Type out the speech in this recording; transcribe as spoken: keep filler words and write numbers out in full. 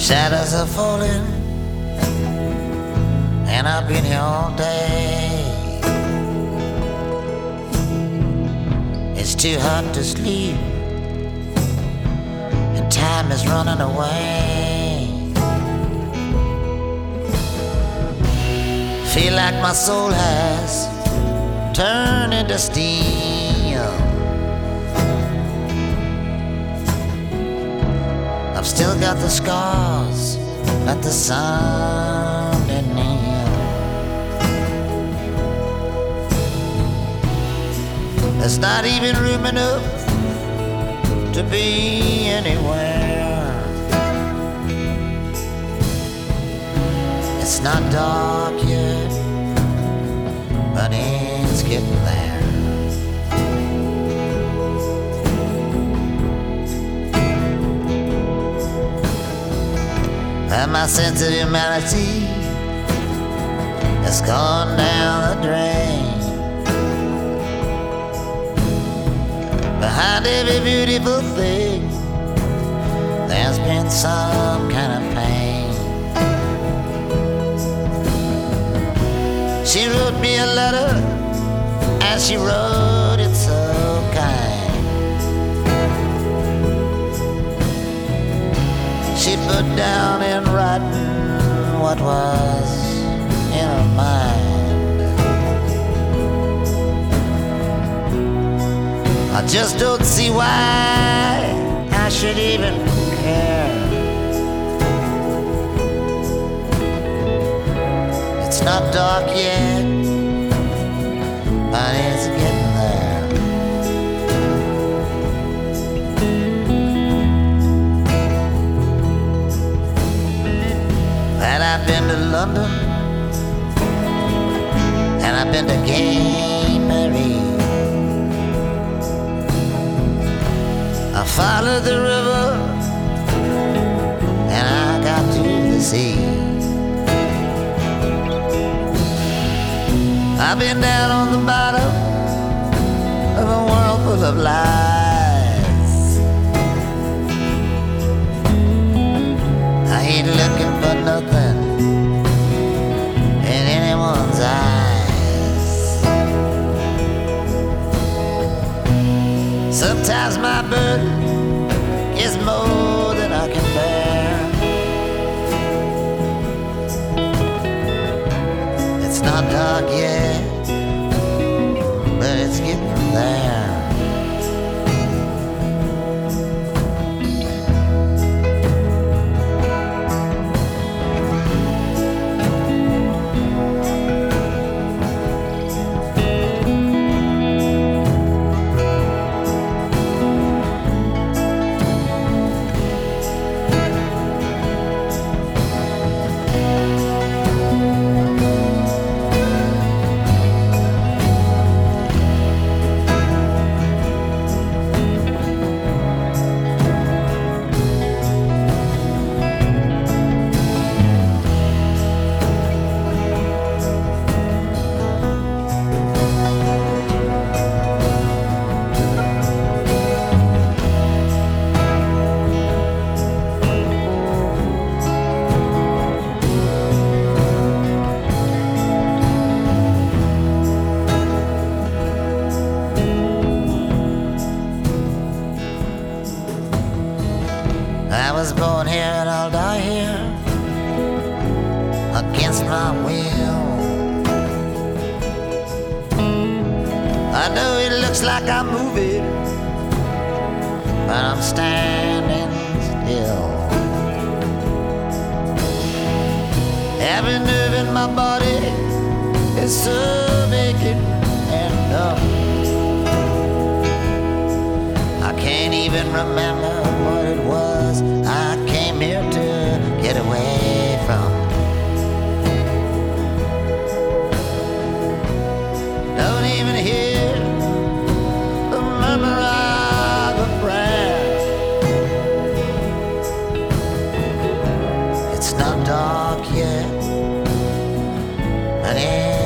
Shadows are falling, and I've been here all day. It's too hot to sleep, and time is running away. Feel like my soul has turned into steel. I've still got the scars that the sun didn't heal. There's not even room enough to be anywhere. It's not dark yet, but it's getting there. And my sense of humanity has gone down the drain. Behind every beautiful thing, there's been some kind of pain. She wrote me a letter, and she wrote it so kind. She put down in writing what was in her mind. I just don't see why I should even care. It's not dark yet, but it's getting there. And I've been to London, and I've been to Gay Mary. I followed the river, and I got to the sea. I've been down on the bottom of a world full of lies. I ain't looking for nothing in anyone's eyes. Sometimes my burden is more than I can bear. It's not dark yet, but it's getting there. I was born here and I'll die here, against my will. I know it looks like I'm moving, but I'm standing still. Every nerve in my body is so vacant and numb. I can't even remember what it was I came here to get away from. Don't even hear the murmur of a prayer. It's not dark yet, and